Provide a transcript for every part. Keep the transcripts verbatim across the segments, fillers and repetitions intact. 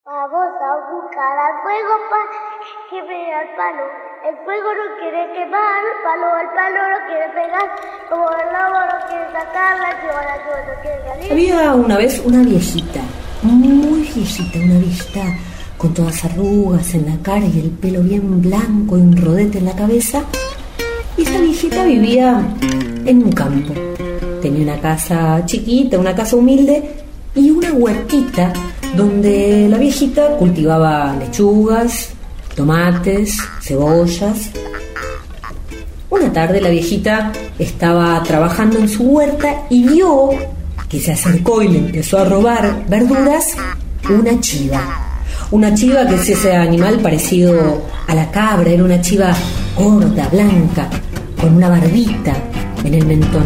Vamos a buscar al fuego para que vea el palo. El fuego no quiere quemar, el palo, el palo no quiere pegar. Como el lobo no quiere sacar, la chiva, la chiva no quiere salir. Había una vez una viejita, muy viejita, una viejita con todas arrugas en la cara y el pelo bien blanco y un rodete en la cabeza. Y esa viejita vivía en un campo. Tenía una casa chiquita, una casa humilde y una huertita donde la viejita cultivaba lechugas, tomates, cebollas. Una tarde la viejita estaba trabajando en su huerta y vio que se acercó y le empezó a robar verduras una chiva. Una chiva que es ese animal parecido a la cabra, era una chiva gorda, blanca, con una barbita en el mentón.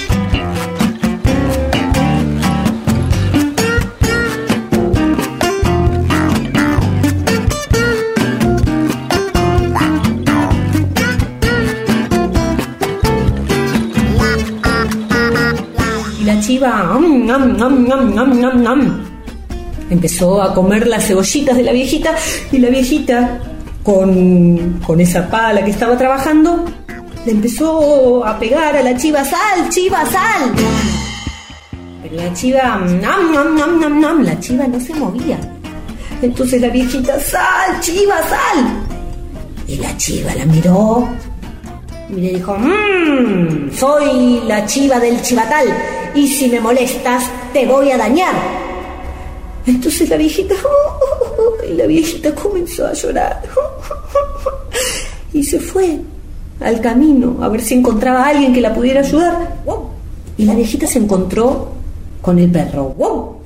Y la chiva um, um, um, um, um, um, um, empezó a comer las cebollitas de la viejita y la viejita con, con esa pala que estaba trabajando le empezó a pegar a la chiva. ¡Sal, chiva, sal! Pero la chiva nam, nam, nam, nam, nam, la chiva no se movía. Entonces la viejita, ¡sal, chiva, sal! Y la chiva la miró y le dijo, mmm, soy la chiva del chivatal y si me molestas te voy a dañar. Entonces la viejita, oh, oh, oh, y la viejita comenzó a llorar y se fue al camino a ver si encontraba a alguien que la pudiera ayudar. Y la viejita se encontró con el perro.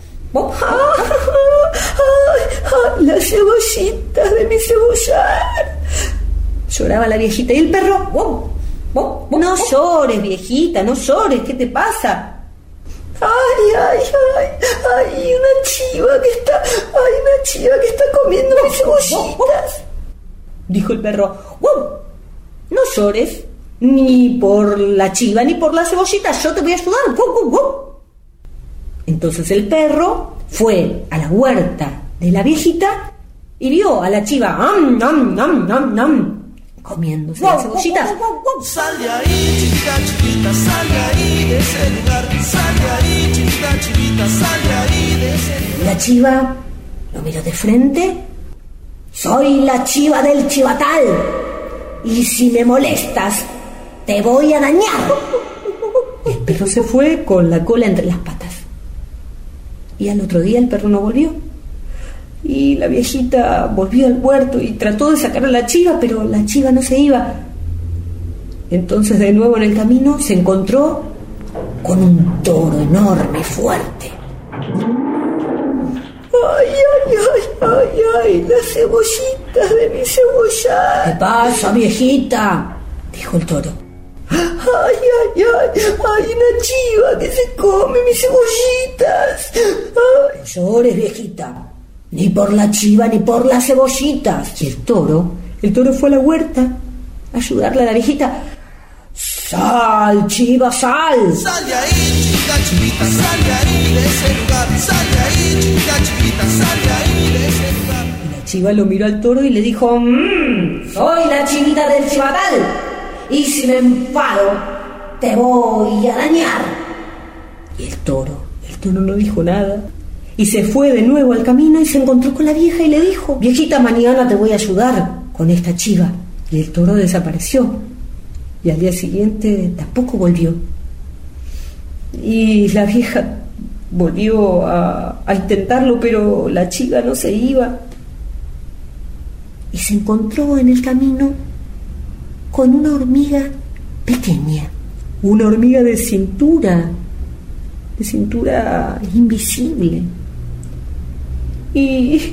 Las cebollitas de mi cebollar. Lloraba la viejita y el perro, no llores, viejita, no llores, ¿qué te pasa? Ay, ay, ay, ay, una chiva que está, ay, una chiva que está comiendo mis cebollitas. Dijo el perro, wow, no llores, ni por la chiva ni por las cebollitas, yo te voy a ayudar. Wow, wow, wow. Entonces el perro fue a la huerta de la viejita y vio a la chiva, am, nam, nam, nam, nam, comiéndose wow, las cebollitas. Wow, wow, wow, wow. Sal de ahí, chiquita, chiquita, sal de ahí, de ese lugar. Sal de ahí, chiquita, chiquita, sal de ahí, de ese lugar. La chiva lo miró de frente. Soy la chiva del chivatal y si me molestas te voy a dañar. Y el perro se fue con la cola entre las patas. Y al otro día el perro no volvió. Y la viejita volvió al huerto y trató de sacar a la chiva, pero la chiva no se iba. Entonces de nuevo en el camino se encontró con un toro enorme, fuerte. Ay, ay, ay, ay, ay, las cebollitas de mi cebollar. ¿Qué pasa, viejita?, dijo el toro. Ay, ay, ay, ay, una chiva que se come mis cebollitas. Ay. No llores, viejita, ni por la chiva ni por las cebollitas. Y el toro, el toro fue a la huerta a ayudarle a la viejita. Sal, chiva, sal. Sal de ahí, chiquita, chiquita, sal de ahí, de ese lugar. Sal de ahí, chiquita, chiquita, sal de ahí, de ese lugar. Y la chiva lo miró al toro y le dijo, mmm, soy la chivita del chivatal y si me enfado te voy a dañar. Y el toro, el toro no dijo nada y se fue de nuevo al camino y se encontró con la vieja y le dijo, viejita, mañana te voy a ayudar con esta chiva. Y el toro desapareció. Y al día siguiente tampoco volvió. Y la vieja volvió a, a intentarlo, pero la chiva no se iba. Y se encontró en el camino con una hormiga pequeña, una hormiga de cintura, de cintura invisible. Y...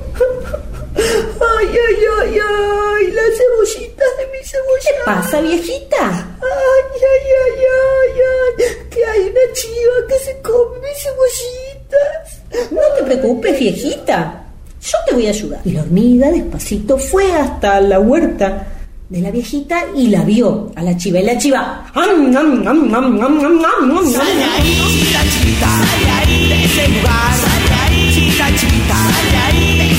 ay, ay, ay, ay, las cebollitas de mi cebollar. ¿Qué pasa, viejita? Ay, ay, ay, ay, ay, que hay una chiva que se come mis cebollitas. No te preocupes, viejita, yo te voy a ayudar. Y la hormiga despacito fue hasta la huerta de la viejita y la vio a la chiva. Y la chiva, ¡am, am, am, am, am, am, am! Sal de ahí, chiquita, chiquita, sal de ahí, de ese lugar. Sal de ahí, chiquita, chiquita, sal de ahí, de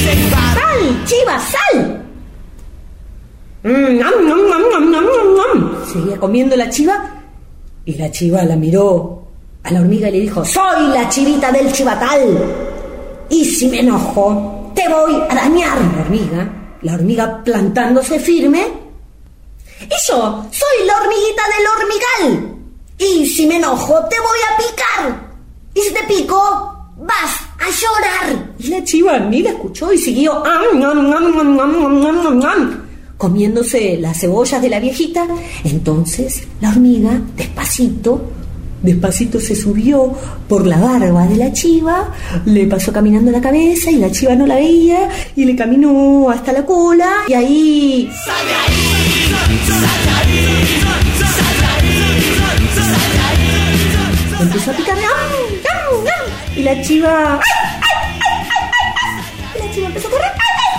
Mm, nom, nom, nom, nom, nom, nom, nom. Seguía comiendo la chiva y la chiva la miró a la hormiga y le dijo: soy la chivita del chivatal y si me enojo te voy a dañar. La hormiga, la hormiga plantándose firme: y yo soy la hormiguita del hormigal y si me enojo te voy a picar y si te pico vas a llorar. Y la chiva ni la escuchó y siguió am, am, am, am, am, am, am, am, comiéndose las cebollas de la viejita. Entonces la hormiga despacito, despacito se subió por la barba de la chiva, le pasó caminando la cabeza y la chiva no la veía y le caminó hasta la cola y ahí... ¡Sal de ahí! ¡Sal de ahí! ¡Sal de ahí! ¡Sal de ahí! Empezó a picarle ¡am, am, am! Y la chiva... ¡ay, ay, ay, ay, ay! Y la chiva empezó a correr.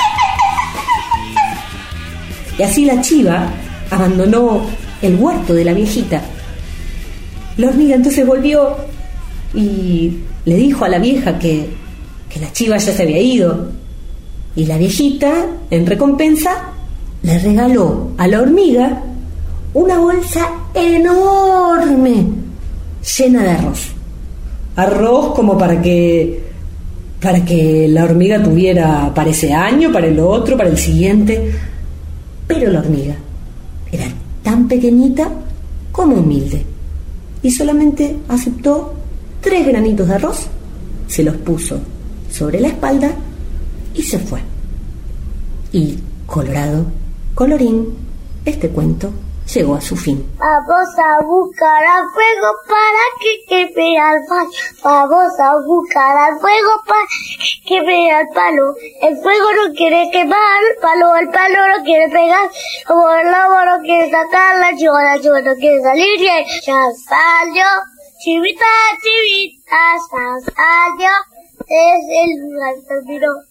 Y así la chiva abandonó el huerto de la viejita. La hormiga entonces volvió y le dijo a la vieja que, que la chiva ya se había ido. Y la viejita, en recompensa, le regaló a la hormiga una bolsa enorme llena de arroz. Arroz como para que, para que la hormiga tuviera para ese año, para el otro, para el siguiente. Pero la hormiga era tan pequeñita como humilde y solamente aceptó tres granitos de arroz, se los puso sobre la espalda y se fue. Y colorado, colorín, este cuento llegó a su fin. Vamos a buscar al fuego para que queme al palo. Vamos a buscar al fuego para que queme al palo. El fuego no quiere quemar el palo, el palo no quiere pegar. Como el lobo no quiere sacar, la chiva, la chiva no quiere salir. Ya salió, chivita, chivita, ya salió. Desde el lugar terminó.